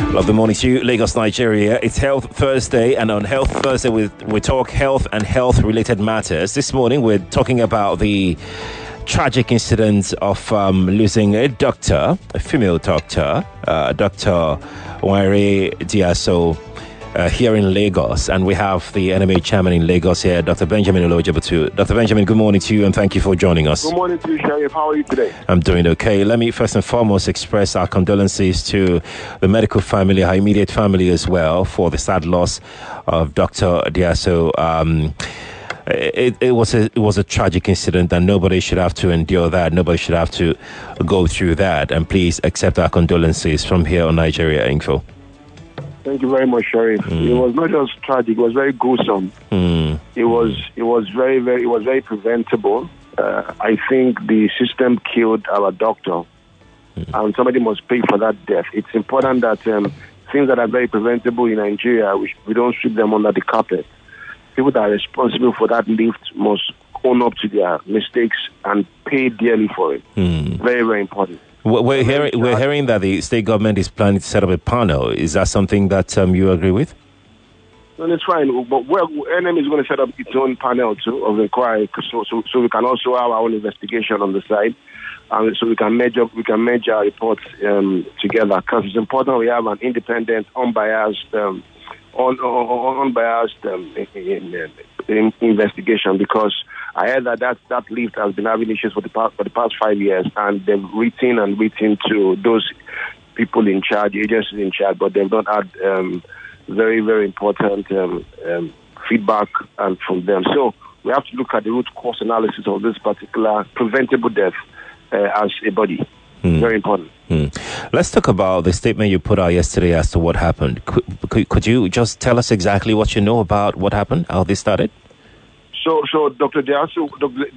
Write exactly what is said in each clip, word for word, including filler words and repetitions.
Love the morning to you, Lagos, Nigeria. It's Health Thursday, and on Health Thursday, we, we talk health and health-related matters. This morning, we're talking about the tragic incident of um, losing a doctor, a female doctor, uh, Doctor Waire Diaso, uh, here in Lagos. And we have the N M A chairman in Lagos here, Doctor Benjamin Olojabutu. Doctor Benjamin, good morning to you, and thank you for joining us. Good morning to you, Sheriff. How are you today? I'm doing okay. Let me first and foremost express our condolences to the medical family, our immediate family as well, for the sad loss of Doctor Diaso. Um, It, it was a it was a tragic incident, and nobody should have to endure that. Nobody should have to go through that. And please accept our condolences from here on Nigeria Info. Thank you very much, Sheriff. Mm. It was not just tragic; it was very gruesome. Mm. It was it was very very it was very preventable. Uh, I think the system killed our doctor, mm. and somebody must pay for that death. It's important that um, things that are very preventable in Nigeria, we, we don't sweep them under the carpet. People that are responsible for that lift must own up to their mistakes and pay dearly for it. Mm. Very, very important. We're hearing, we're hearing that the state government is planning to set up a panel. Is that something that um, you agree with? No, that's fine. But well, N M is going to set up its own panel too of inquiry, so, so so we can also have our own investigation on the side, and so we can measure we can measure our reports um, together. Because it's important we have an independent, unbiased. Um, On, on, unbiased um, in, in, in investigation, because I heard that, that that lift has been having issues for the past for the past five years, and they've written and written to those people in charge, agencies in charge, but they've not had um, very very important um, um, feedback and from them. So we have to look at the root cause analysis of this particular preventable death uh, as a body. Mm. Very important. Mm. Let's talk about the statement you put out yesterday as to what happened. Could, could, could you just tell us exactly what you know about what happened, how this started? So, so Doctor Diaso,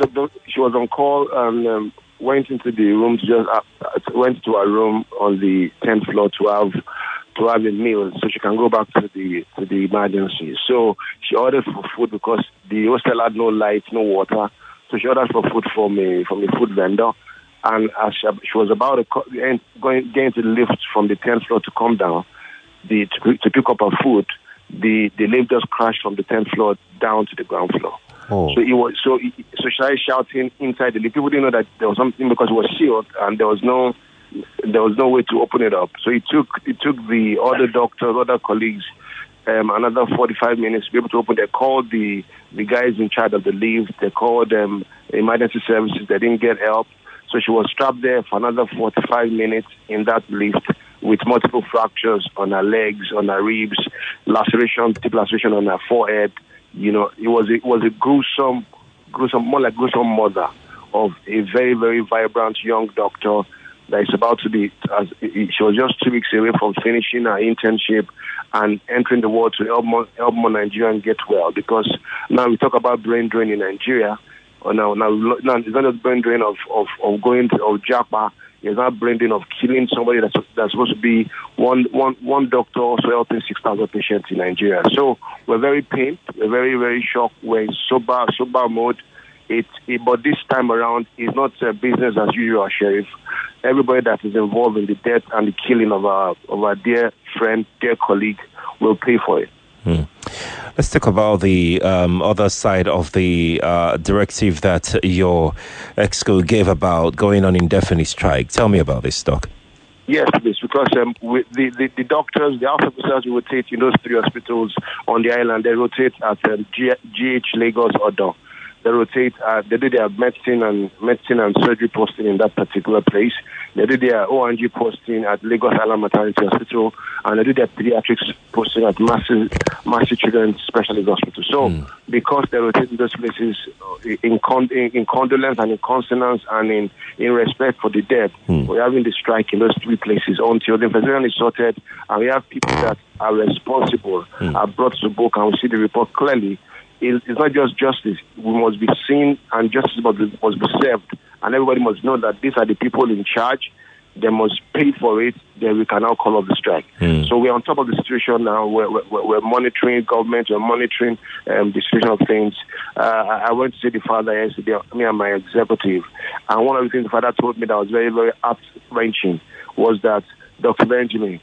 she was on call and um, went into the room to just uh, went to her room on the tenth floor to have to have a meal, so she can go back to the to the emergency. So she ordered for food because the hostel had no light, no water. So she ordered for food from a from a food vendor. And as she was about to going getting to the lift from the tenth floor to come down, the to, to pick up her food, the, the lift just crashed from the tenth floor down to the ground floor. Oh. So it was so it, so she started shouting inside the lift. People didn't know that there was something because it was sealed and there was no there was no way to open it up. So it took it took the other doctors, other colleagues, um, another forty-five minutes to be able to open. They called the the guys in charge of the lift. They called them um, emergency services. They didn't get help. So she was strapped there for another forty-five minutes in that lift with multiple fractures on her legs, on her ribs, laceration, deep laceration on her forehead. You know, it was it was a gruesome, gruesome, more like gruesome mother of a very, very vibrant young doctor that is about to be. As she was just two weeks away from finishing her internship and entering the world to help more, help more Nigerians get well. Because now we talk about brain drain in Nigeria. Oh, no, now, now it's not just brain drain of, of, of going to of Japa. It's not brain drain of killing somebody that's that's supposed to be one one one doctor also helping six thousand patients in Nigeria. So we're very pained, we're very very shocked. We're in sober sober mode. It, it but this time around, it's not uh, business as usual, Sheriff. Everybody that is involved in the death and the killing of our of our dear friend, dear colleague, will pay for it. Hmm. Let's talk about the um, other side of the uh, directive that your exco gave about going on indefinite strike. Tell me about this, Doc. Yes, please, because um, with the, the, the doctors, the health officers rotate in those three hospitals on the island. They rotate at um, G- GH Lagos or Odo. They rotate, uh, they do their medicine and medicine and surgery posting in that particular place. They do their O and G posting at Lagos Island Maternity Hospital, and they do their pediatrics posting at Massive, Massive Children's Specialist Hospital. So, mm. because they rotate in those places in, con- in, in condolence and in consonance and in, in respect for the dead, mm. we're having the strike in those three places until the investigation is sorted, and we have people that are responsible, mm. are brought to book, and we see the report clearly. It's not just justice. We must be seen, and justice must be, must be served. And everybody must know that these are the people in charge. They must pay for it. Then we can now call off the strike. Mm. So we're on top of the situation now. We're, we're, we're monitoring government. We're monitoring um, the situation of things. Uh, I went to see the father yesterday, me and my executive. And one of the things the father told me that was very, very heart-wrenching was that, Doctor Benjamin,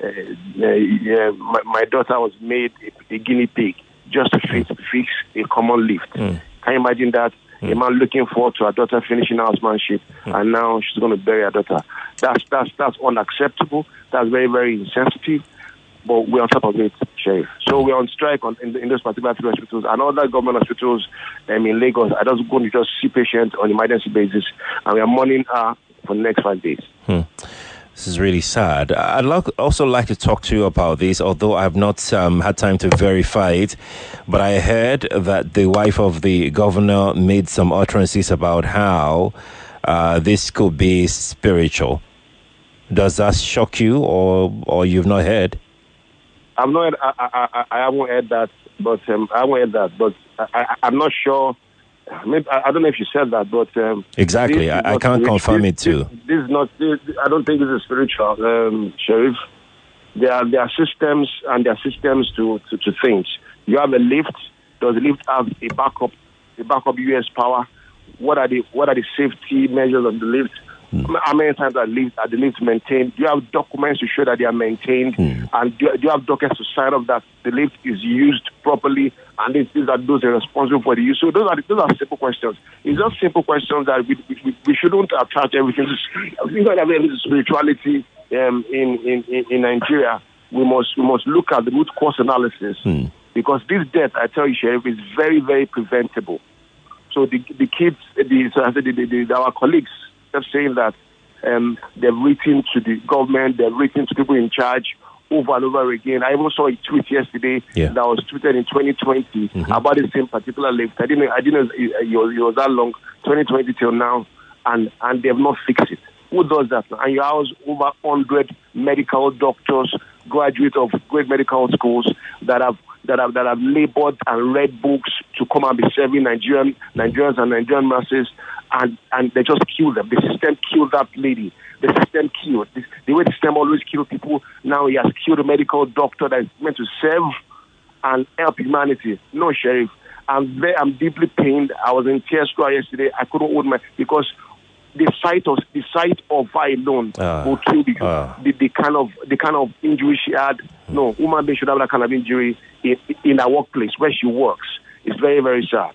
uh, uh, yeah, my, my daughter was made a, a guinea pig just to fix, fix a common lift. Mm. Can you imagine that? Mm. A man looking forward to her daughter finishing housemanship, mm. and now she's going to bury her daughter. That's that's that's unacceptable. That's very, very insensitive. But we're on top of it, Sheriff. So we're on strike on, in, in those particular three hospitals. And other government hospitals um, in Lagos are just going to just see patients on an emergency basis. And we are monitoring her for the next five days. Hmm. This is really sad. I'd like, also like to talk to you about this, although I've not um, had time to verify it. But I heard that the wife of the governor made some utterances about how uh, this could be spiritual. Does that shock you, or or you've not heard? I've not. I, I, I haven't heard that, but um, I haven't heard that. But I, I, I'm not sure. Maybe, I, I don't know if you said that, but um, exactly. I, I can't confirm it too. This, this is not. This, I don't think this is spiritual, um, Sheriff. There are there are systems and there are systems to, to, to things. You have a lift. Does the lift have a backup? A backup U S power? What are the what are the safety measures of the lift? Mm. How many times are, lift, are the lifts maintained? Do you have documents to show that they are maintained? Mm. And do, do you have documents to sign up that the lift is used properly? And these, these are those are responsible for the use. So those are those are simple questions. It's just simple questions that we we, we shouldn't attach everything to. We don't have any spirituality um, in, in in Nigeria. We must we must look at the root cause analysis mm. because this death, I tell you, Sheriff, is very very preventable. So the the kids, the, so I said the, the, the, our colleagues. They're saying that um, they've written to the government, they've written to people in charge over and over again. I even saw a tweet yesterday yeah. that was tweeted in twenty twenty mm-hmm. about the same particular lift. I didn't, I didn't know it, it, was, it was that long, twenty twenty till now, and, and they've not fixed it. Who does that? And you house over one hundred medical doctors, graduates of great medical schools that have that have that have labored and read books to come and be serving Nigerian Nigerians and Nigerian masses. And, and they just killed them. The system killed that lady. The system killed. The, the way the system always kills people, now he has killed a medical doctor that is meant to serve and help humanity. No, Sheriff. I'm very, I'm deeply pained. I was in tears yesterday. I couldn't hold my... Because the sight of the sight of her alone uh, will kill the, uh. the, the, kind of, the kind of injury she had. No, woman being should have that kind of injury in, in her workplace where she works. It's very, very sad.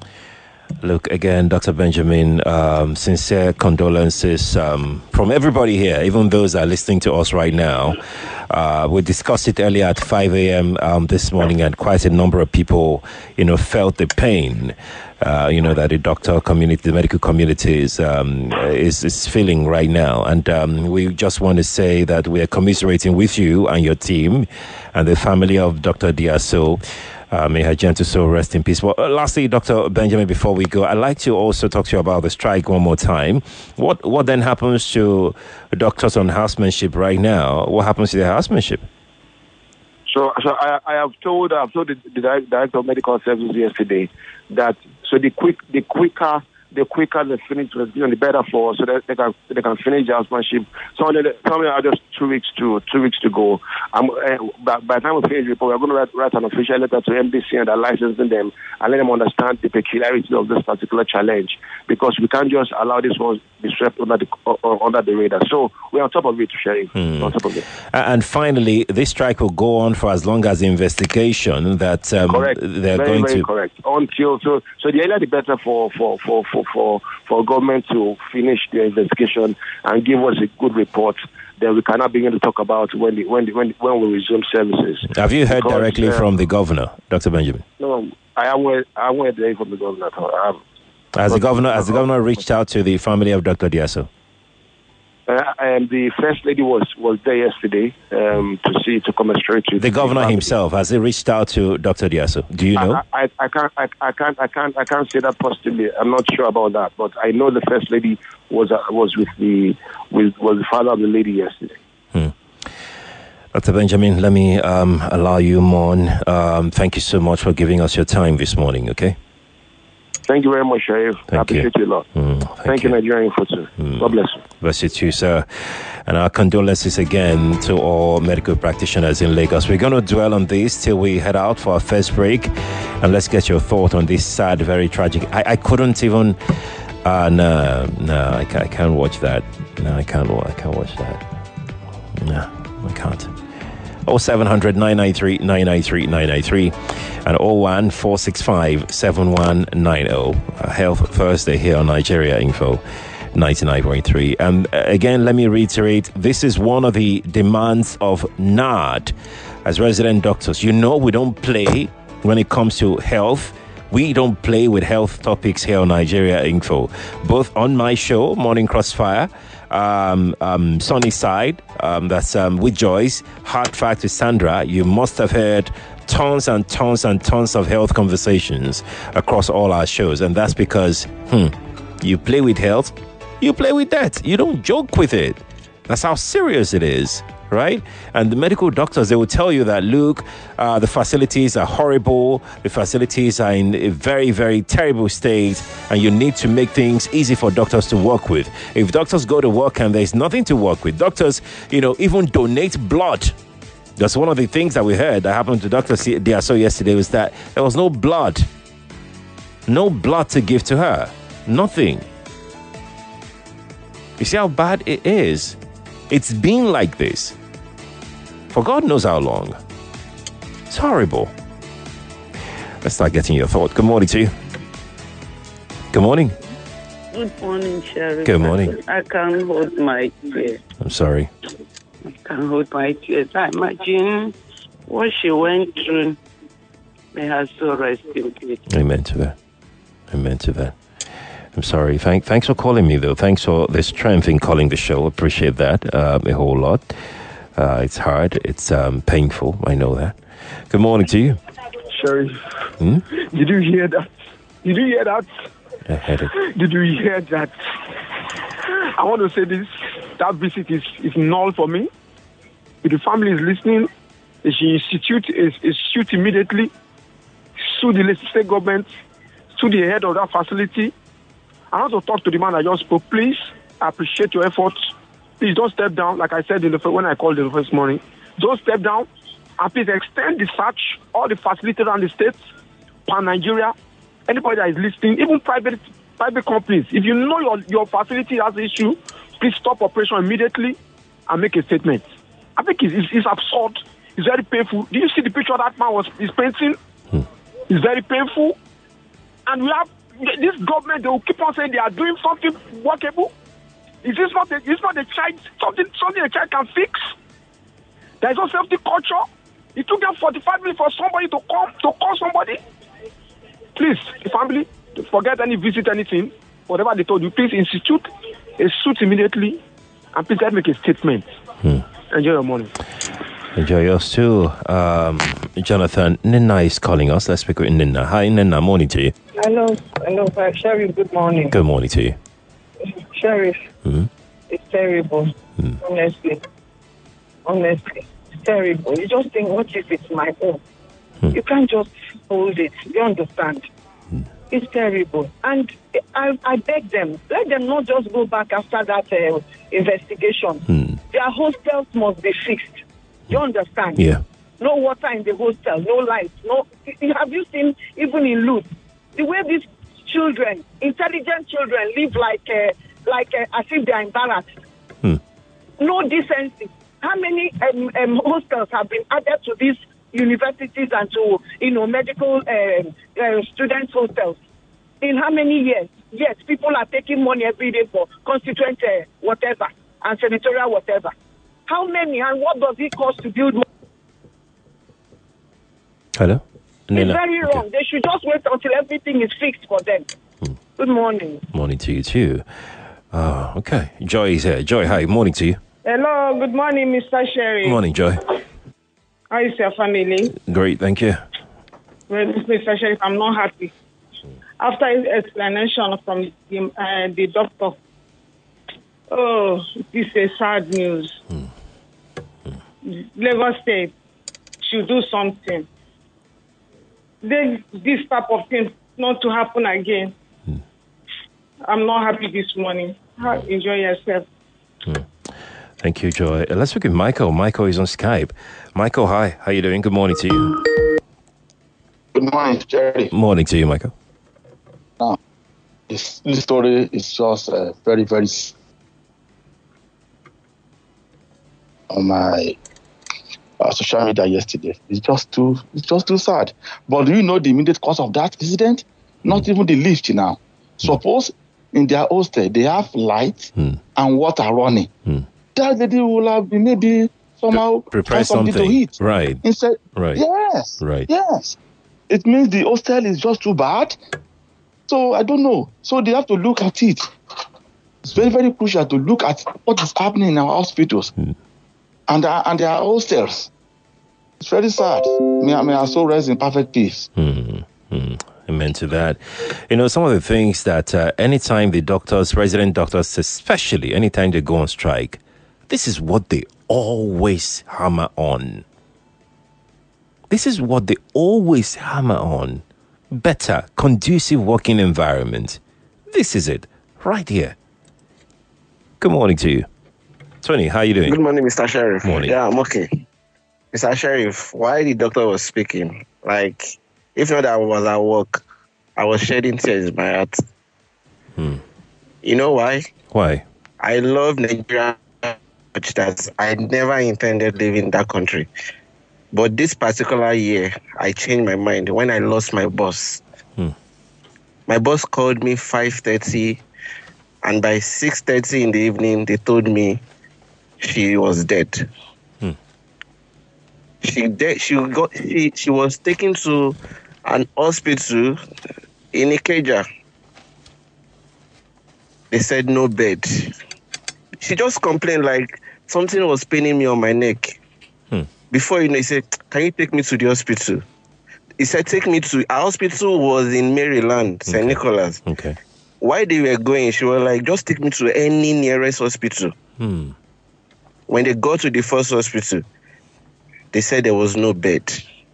Look, again, Doctor Benjamin, um, sincere condolences um, from everybody here, even those that are listening to us right now. Uh, we discussed it earlier at five a.m. Um, this morning, and quite a number of people, you know, felt the pain, uh, you know, that the doctor community, the medical community is, um, is, is feeling right now. And um, we just want to say that we are commiserating with you and your team and the family of Doctor Diaso. Uh, may her gentle soul rest in peace. Well, uh, lastly, Doctor Benjamin, before we go, I'd like to also talk to you about the strike one more time. What what then happens to doctors on housemanship right now? What happens to their housemanship? So, so I, I have told I've told the, the director of medical services yesterday that so the quick the quicker the quicker they finish with the better for so that they can they can finish the housemanship. So some are just two weeks to two weeks to go. Um, uh, by, by the time we finish the report, we're going to write, write an official letter to M D C and are licensing them and let them understand the peculiarity of this particular challenge, because we can't just allow this one to be swept under the uh, under the radar. So we're on top of it, Sheriff. Mm. On top of it. And finally, this strike will go on for as long as the investigation that um, correct. they're very, going very to correct until so so the earlier the better for for for for. For, for government to finish the investigation and give us a good report, then we cannot begin to talk about when the, when the, when when we resume services. Have you heard because, directly uh, from the governor, Doctor Benjamin? No, I haven't I haven't heard directly from the governor at all. I haven't. Has the governor has the governor reached out to the family of Doctor Diaso? Uh, and the first lady was, was there yesterday um, to see to commiserate with the governor himself. Has he reached out to Doctor Diaso? Do you know? I, I, I can't I, I can't I can't I can't say that positively. I'm not sure about that, but I know the first lady was uh, was with the with was the father of the lady yesterday. Hmm. Doctor Benjamin, let me um, allow you on. Um, thank you so much for giving us your time this morning. Okay. Thank you very much, Sheriff. Thank I appreciate you, you a lot. Mm, thank, thank you, you Nigerian Info too. Mm. God bless you. Bless you too, sir. And our condolences again to all medical practitioners in Lagos. We're going to dwell on this till we head out for our first break. And let's get your thought on this sad, very tragic. I, I couldn't even... Uh, no, no, I can't, I can't watch that. No, I can't, I can't watch that. No, I can't. oh seven hundred, nine nine three, nine nine three, nine nine three and oh one, four six five, seven one nine oh. Uh, Health Thursday here on Nigeria Info ninety-nine point three. And uh, again, let me reiterate, this is one of the demands of N A D. As resident doctors, you know we don't play when it comes to health. We don't play with health topics here on Nigeria Info. Both on my show, Morning Crossfire, um, um, Sunny Side, um, that's um, with Joyce, Hard Fact with Sandra. You must have heard tons and tons and tons of health conversations across all our shows. And that's because, hmm, you play with health, you play with that. You don't joke with it. That's how serious it is. Right? And the medical doctors, they will tell you that, look, uh, the facilities are horrible. The facilities are in a very, very terrible state. And you need to make things easy for doctors to work with. If doctors go to work and there's nothing to work with, doctors, you know, even donate blood. That's one of the things that we heard that happened to Doctor D S O yesterday, was that there was no blood. No blood to give to her. Nothing. You see how bad it is? It's been like this for God knows how long. It's horrible. Let's start getting your thought. Good morning to you. Good morning. Good morning, Sheriff. Good morning. I can't hold my tears. I'm sorry. I can't hold my tears. I imagine what she went through. May her soul rest in peace. Amen to that. Amen to that. I'm sorry. Thank, thanks for calling me, though. Thanks for the strength in calling the show. Appreciate that uh, a whole lot. Uh, it's hard. It's um, painful. I know that. Good morning to you. Sheriff, Hmm? did you hear that? Did you hear that? I had it. Did you hear that? I want to say this. That visit is, is null for me. If the family is listening, they should institute, is, institute immediately, sue the state government, sue the head of that facility. I want to talk to the man I just spoke. Please, I appreciate your efforts. Please don't step down, like I said in the when I called in the first morning. Don't step down, and please extend the search, all the facilities around the states, pan Nigeria, anybody that is listening, even private private companies. If you know your, your facility has an issue, please stop operation immediately and make a statement. I think it's, it's, it's absurd. It's very painful. Do you see the picture that man was is painting? Hmm. It's very painful, and we have this government. They will keep on saying they are doing something workable. Is this not a, it's not a child, something, something a child can fix? There is no safety culture. It took them forty-five minutes for somebody to come, to call somebody. Please, the family, forget any visit, anything, whatever they told you, please institute a suit immediately, and please let me make a statement. Hmm. Enjoy your morning. Enjoy yours too. Um, Jonathan, Nina is calling us. Let's speak with Nina. Hi, Nina. Morning to you. Hello, hello, Sheriff. Good morning. Good morning to you. Sheriff, Hmm? it's terrible. Hmm. Honestly, honestly, it's terrible. You just think, what if it's my own? Hmm. You can't just hold it. You understand? Hmm. It's terrible. And I, I beg them, let them not just go back after that uh, investigation. Hmm. Their hostels must be fixed. You understand? Yeah. No water in the hostel, no lights. No. Have you seen, even in Lut, the way these children, intelligent children, live like uh, like uh, as if they are embarrassed? Hmm. No decency. How many um, um, hostels have been added to these universities and to, you know, medical um, uh, students' hostels? In how many years? Yes, people are taking money every day for constituent uh, whatever and senatorial whatever. How many and what does it cost to build more? Hello? Nina. It's very wrong. Okay. They should just wait until everything is fixed for them. Hmm. Good morning. Morning to you too. Oh, okay. Joy is here. Joy, hi. Morning to you. Hello, good morning, Mister Sherry. Morning, Joy. How is your family? Great, thank you. Well, Mister Sherry, I'm not happy. After his explanation from the, uh, the doctor, oh, this is sad news. Hmm. Hmm. Lagos State should do something. Then this type of thing not to happen again. Hmm. I'm not happy this morning. Enjoy yourself. Hmm. Thank you, Joy. Uh, let's look at Michael. Michael is on Skype. Michael, hi. How you doing? Good morning to you. Good morning, Jerry. Morning to you, Michael. Now, this, this story is just uh, very, very on my uh, social media yesterday. It's just too, it's just too sad. But do you know the immediate cause of that incident? Not even the lift now. Suppose in their hostel they have light Hmm. and water running. Hmm. That lady will have been maybe somehow Prepare find something, something. to eat. Right. Instead, Right. yes, Right. yes. It means the hostel is just too bad. So I don't know. So they have to look at it. It's very, very crucial to look at what is happening in our hospitals Mm. and our, and their hostels. It's very sad. May, may our soul rest in perfect peace. Mm, mm. Amen to that. You know, some of the things that uh, anytime the doctors, resident doctors, especially anytime they go on strike, this is what they always hammer on. This is what they always hammer on. Better, conducive working environment. This is it, right here. Good morning to you. Tony, how are you doing? Good morning, Mister Sheriff. Morning. Yeah, I'm okay. Mister Sheriff, while the doctor was speaking, like, if not that I was at work, I was shedding tears in my heart. Hmm. You know why? Why? I love Nigeria much that I never intended living in that country. But this particular year, I changed my mind when I lost my boss. Hmm. My boss called me five thirty, and by six thirty in the evening, they told me she was dead. Hmm. She de- she got she, she was taken to an hospital in Ikeja. They said no bed. She just complained like something was paining me on my neck. Hmm. Before you know, he said, "Can you take me to the hospital?" He said, "Take me to our hospital was in Maryland, Saint Okay. Nicholas." Okay. While they were going, she was like, "Just take me to any nearest hospital." Hmm. When they got to the first hospital, they said there was no bed.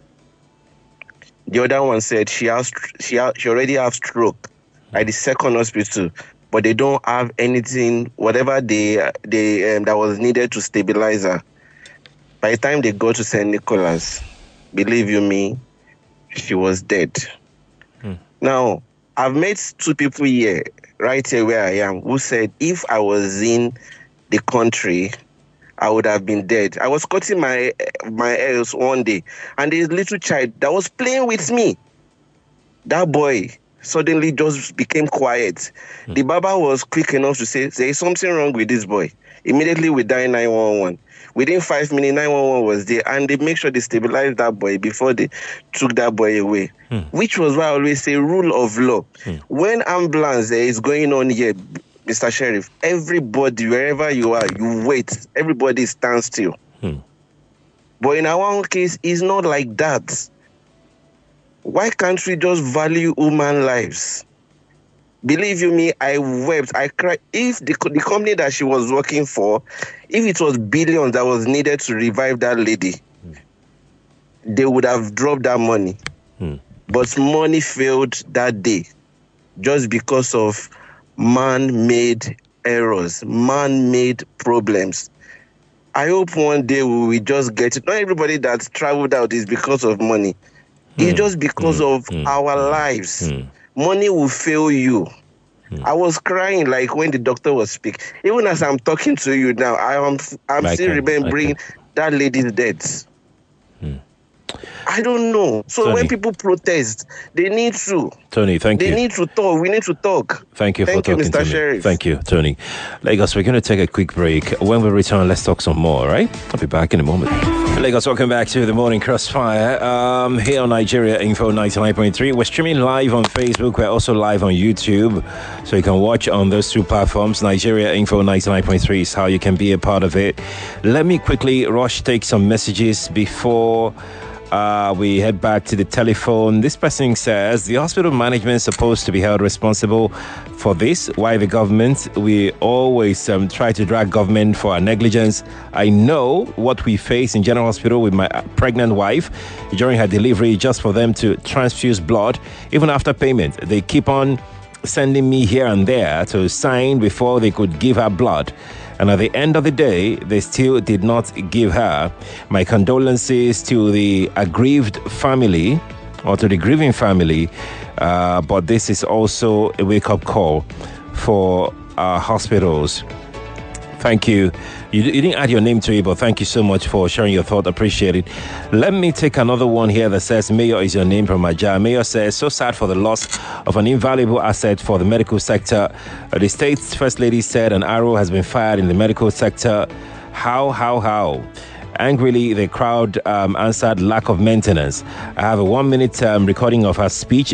The other one said she has she ha, she already have stroke at the second hospital, but they don't have anything, whatever they they um, that was needed to stabilize her. By the time they got to Saint Nicholas, believe you me, she was dead. Hmm. Now, I've met two people here, right here where I am, who said if I was in the country, I would have been dead. I was cutting my my hair one day, and this little child that was playing with me, that boy suddenly just became quiet. Hmm. The Baba was quick enough to say, there is something wrong with this boy. Immediately we dialed nine one one. Within five minutes, nine one one was there, and they make sure they stabilized that boy before they took that boy away. Hmm. Which was why I always say rule of law. Hmm. When ambulance there is going on here, Mister Sheriff, everybody, wherever you are, you wait. Everybody stands still. Hmm. But in our own case, it's not like that. Why can't we just value human lives? Believe you me, I wept, I cried. If the, the company that she was working for, if it was billions that was needed to revive that lady, Hmm. they would have dropped that money. Hmm. But money failed that day just because of man-made errors, man-made problems. I hope one day we will just get it. Not everybody that's traveled out is because of money. It's Hmm. just because Hmm. of Hmm. our lives. Hmm. Money will fail you. Hmm. I was crying like when the doctor was speaking. Even as I'm talking to you now, I am I'm I still can- remembering I can. that lady's death. Hmm. I don't know. So Tony. when people protest, they need to. Tony, thank They you. need to talk. We need to talk. Thank you Thank for you, talking Mister to me. Sheriff. Thank you, Tony. Lagos, we're going to take a quick break. When we return, let's talk some more, all right? I'll be back in a moment. Lagos, welcome back to the Morning Crossfire. Um, here on Nigeria Info ninety-nine point three. We're streaming live on Facebook. We're also live on YouTube. So you can watch on those two platforms. Nigeria Info ninety-nine point three is how you can be a part of it. Let me quickly rush take some messages before Uh, we head back to the telephone. This person says the hospital management is supposed to be held responsible for this. Why the government? We always um, try to drag government for our negligence. I know what we face in General Hospital with my pregnant wife during her delivery, just for them to transfuse blood. Even after payment, they keep on sending me here and there to sign before they could give her blood. And at the end of the day, they still did not give her. My condolences to the aggrieved family or to the grieving family. Uh, but this is also a wake-up call for our hospitals. Thank you. you. You didn't add your name to it, but thank you so much for sharing your thought. Appreciate it. Let me take another one here that says, Mayor is your name from Aja. Mayor says, so sad for the loss of an invaluable asset for the medical sector. Uh, the state's first lady said an arrow has been fired in the medical sector. How, how, how? Angrily, the crowd um, answered lack of maintenance. I have a one-minute um, recording of her speech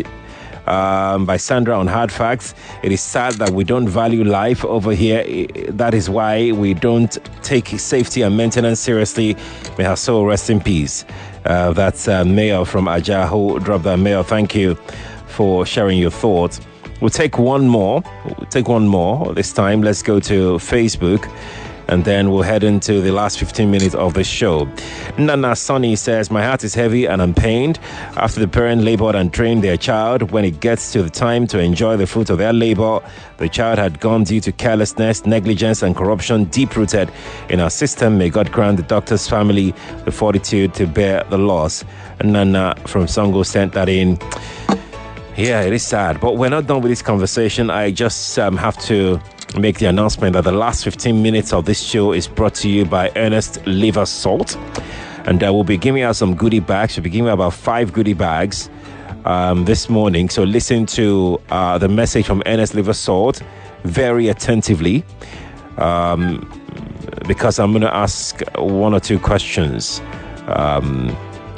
um, by Sandra on Hard Facts. It is sad that we don't value life over here. That is why we don't take safety and maintenance seriously. May her soul rest in peace. Uh, that's uh, Mayor from Aja who dropped that. Mayor, thank you for sharing your thoughts. We'll take one more. We'll take one more this time. Let's go to Facebook. And then we'll head into the last fifteen minutes of the show. Nana Sonny says, my heart is heavy and I'm pained. After the parent labored and trained their child, when it gets to the time to enjoy the fruit of their labor, the child had gone due to carelessness, negligence, and corruption deep-rooted in our system. May God grant the doctor's family the fortitude to bear the loss. And Nana from Songo sent that in. Yeah, it is sad, but we're not done with this conversation. I just um, have to make the announcement that the last fifteen minutes of this show is brought to you by Ernest Liver Salt. And uh, we'll be giving out some goodie bags. We'll be giving out about five goodie bags um, this morning. So listen to uh, the message from Ernest Liver Salt very attentively um, because I'm going to ask one or two questions. Um,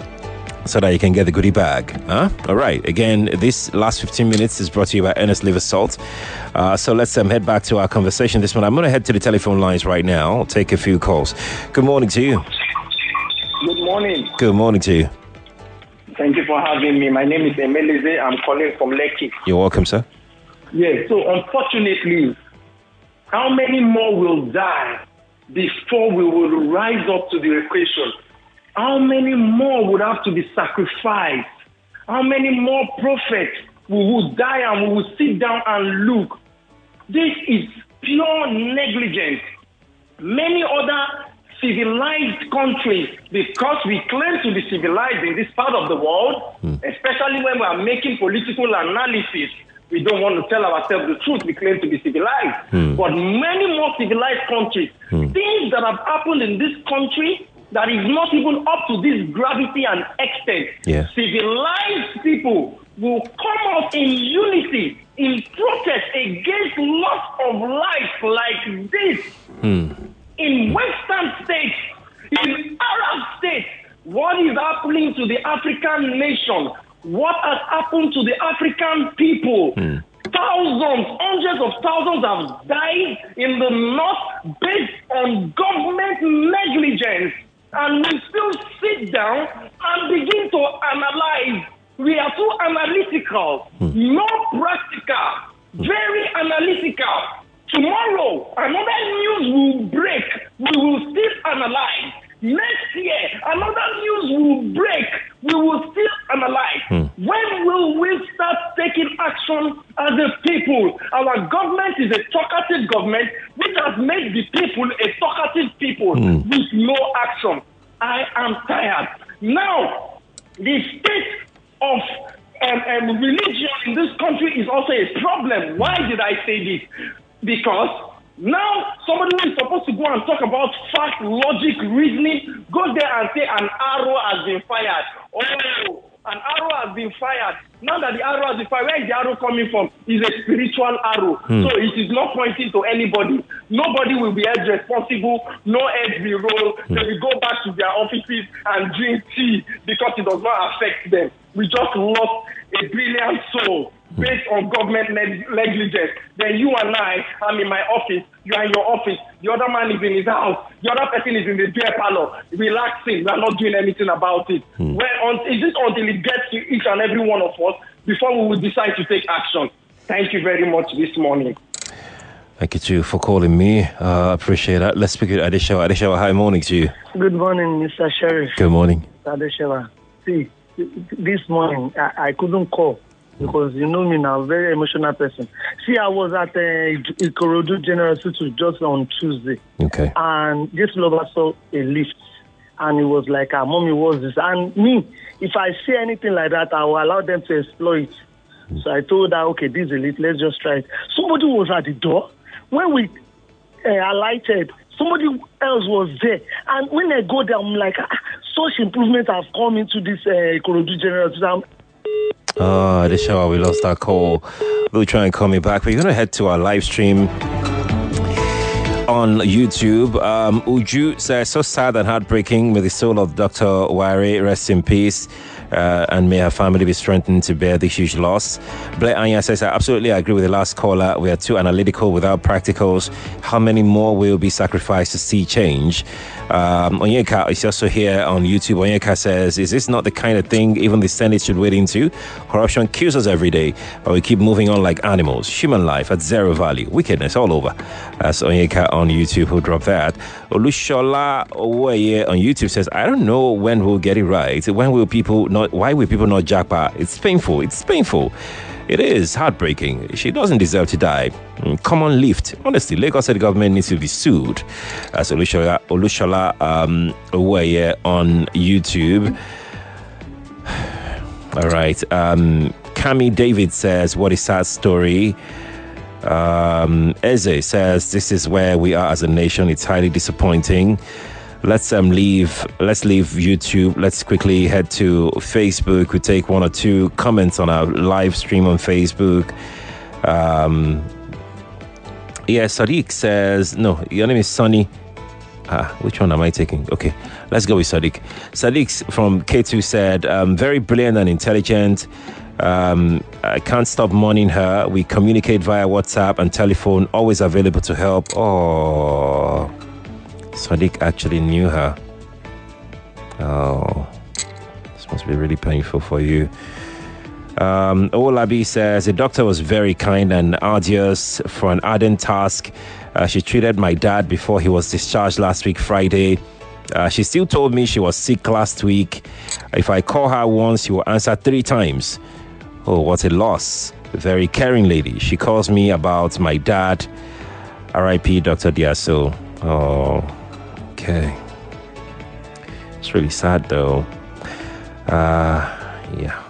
so that you can get the goodie bag. Huh? All right. Again, this last fifteen minutes is brought to you by Ernest Liver Salt. Uh, so let's um, head back to our conversation this morning. I'm going to head to the telephone lines right now. I'll take a few calls. Good morning to you. Good morning. Good morning to you. Thank you for having me. My name is Emelize. I'm calling from Lekki. You're welcome, sir. Yes. So unfortunately, how many more will die before we will rise up to the equation? How many more would have to be sacrificed? How many more prophets we will die and we will sit down and look? This is pure negligence. Many other civilized countries, because we claim to be civilized in this part of the world, mm. especially when we are making political analysis, we don't want to tell ourselves the truth. We claim to be civilized. Mm. But many more civilized countries, mm. things that have happened in this country that is not even up to this gravity and extent. Yeah. Civilized people will come out in unity, in protest against loss of life like this. Mm. In Western states, in Arab states, what is happening to the African nation? What has happened to the African people? Mm. Thousands, hundreds of thousands have died in the north based on government negligence. And we still sit down and begin to analyze. We are too analytical, mm. not practical, very analytical. Tomorrow, another news will break. We will still analyze. Next year, another news will break. We will still analyze. Mm. When will we start taking action as a people? Our government is a talkative government which has made the people a talkative people mm. with no action. I am tired. Now, the state of um, um, religion in this country is also a problem. Why did I say this? Because now somebody who is supposed to go and talk about fact, logic, reasoning, goes there and say an arrow has been fired. Oh, an arrow has been fired. Now that the arrow has been fired, where is the arrow coming from? It's a spiritual arrow. Hmm. So it is not pointing to anybody. Nobody will be held responsible. No heads will roll. Hmm. They will go back to their offices and drink tea because it does not affect them. We just lost a brilliant soul based on government negligence. Then you and I, I'm in my office, you are in your office, the other man is in his house, the other person is in the beer parlor, relaxing, we are not doing anything about it. Hmm. When, on, is it until it gets to each and every one of us before we will decide to take action? Thank you very much this morning. Thank you too for calling me. I uh, appreciate that. Let's speak with Adeshawa. Adeshawa, hi, morning to you. Good morning, Mister Sheriff. Good morning. Adeshawa. See, this morning I, I couldn't call because you know me now, very emotional person. See, I was at uh, Ikorodu General Hospital just on Tuesday. Okay. And this lover saw a lift. And it was like, ah, mommy, what's this? And me, if I see anything like that, I will allow them to exploit. Mm. So I told her, okay, this is a lift, let's just try it. Somebody was at the door. When we uh, alighted, somebody else was there. And when I go there, I'm like, ah, such improvements have come into this uh, Ikorodu General Hospital. Oh, this show, we lost our call. We'll try and call me back. We're going to head to our live stream on YouTube. Um, Uju says, so sad and heartbreaking. May the soul of Doctor Ware rest in peace. Uh, and may her family be strengthened to bear this huge loss. Blair Anya says, I absolutely agree with the last caller. We are too analytical without practicals. How many more will be sacrificed to see change? Um, Onyeka is also here on YouTube. Onyeka says, is this not the kind of thing even the Senate should wade into? Corruption kills us every day, but we keep moving on like animals. Human life at zero value. Wickedness all over. That's Onyeka on YouTube who dropped that. Olushola Oweye on YouTube says, I don't know when we'll get it right. When will people not, why will people not jackpot? It's painful. It's painful. It is heartbreaking. She doesn't deserve to die. Come on, lift. Honestly, Lagos State government needs to be sued. That's Olushola, Olushola um, Oweye on YouTube. All right. Um, Cami David says, what a sad story. Um, Eze says, this is where we are as a nation. It's highly disappointing. Let's um leave. Let's leave YouTube. Let's quickly head to Facebook. We take one or two comments on our live stream on Facebook. Um, yeah, Sadiq says no. Your name is Sunny. Ah, which one am I taking? Okay, let's go with Sadiq. Sadiq from K two said, um, very brilliant and intelligent. Um, I can't stop mourning her. We communicate via WhatsApp and telephone. Always available to help. Oh. Sadiq actually knew her. Oh, this must be really painful for you. Um, Olabi says, the doctor was very kind and arduous for an ardent task. Uh, she treated my dad before he was discharged last week, Friday. Uh, she still told me she was sick last week. If I call her once, she will answer three times. Oh, what a loss. Very caring lady. She calls me about my dad. R I P Doctor Diaso. Oh, okay. It's really sad though. Uh, yeah.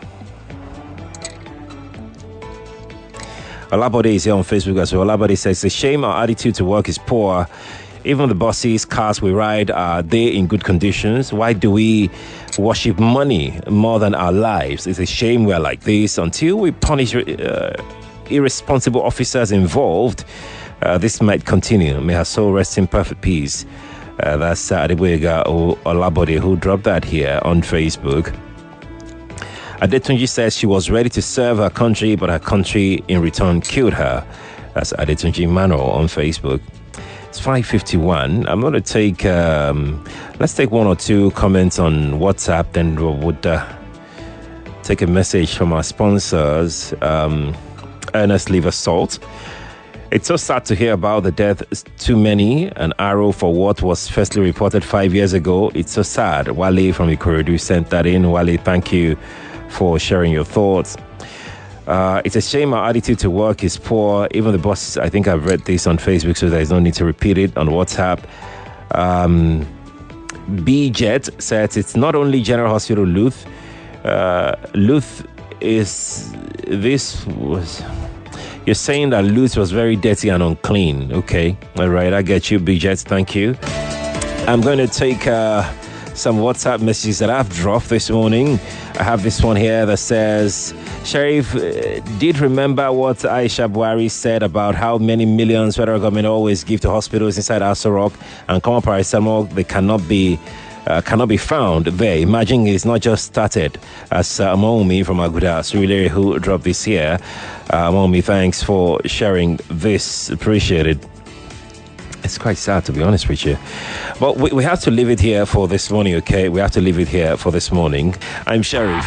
Olabode is here on Facebook as well. Olabode says, it's a shame our attitude to work is poor. Even the buses, cars we ride, are they in good conditions? Why do we worship money more than our lives? It's a shame we're like this. Until we punish uh, irresponsible officers involved, uh, this might continue. May her soul rest in perfect peace. Uh, that's uh, Adeboyega Olabode who dropped that here on Facebook. Adetunji says she was ready to serve her country, but her country in return killed her. That's Adetunji Mano on Facebook. It's five fifty-one. I'm going to take, um, let's take one or two comments on WhatsApp, then we would uh, take a message from our sponsors, um, Ernest Liver Salt. It's so sad to hear about the death too many, an arrow for what was firstly reported five years ago. It's so sad. Wale from Ikorodu sent that in. Wale, thank you for sharing your thoughts. Uh, it's a shame our attitude to work is poor. Even the bosses, I think I've read this on Facebook, so there's no need to repeat it on WhatsApp. Um, B-Jet says it's not only General Hospital Luth. Uh, Luth is, this was, you're saying that Luth was very dirty and unclean. Okay, all right, I get you, B-Jet, thank you. I'm going to take uh, some WhatsApp messages that I've dropped this morning. I have this one here that says, Sheriff, uh, did remember what Aisha Buhari said about how many millions federal government always give to hospitals inside Aso Rock and common paracetamol, they cannot be uh, cannot be found there. Imagine it's not just started. As uh, Amomi from Aguda Surilere who dropped this here. Uh, Amomi, thanks for sharing this. Appreciate it. It's quite sad, to be honest with you. But we, we have to leave it here for this morning, okay? We have to leave it here for this morning. I'm Sheriff.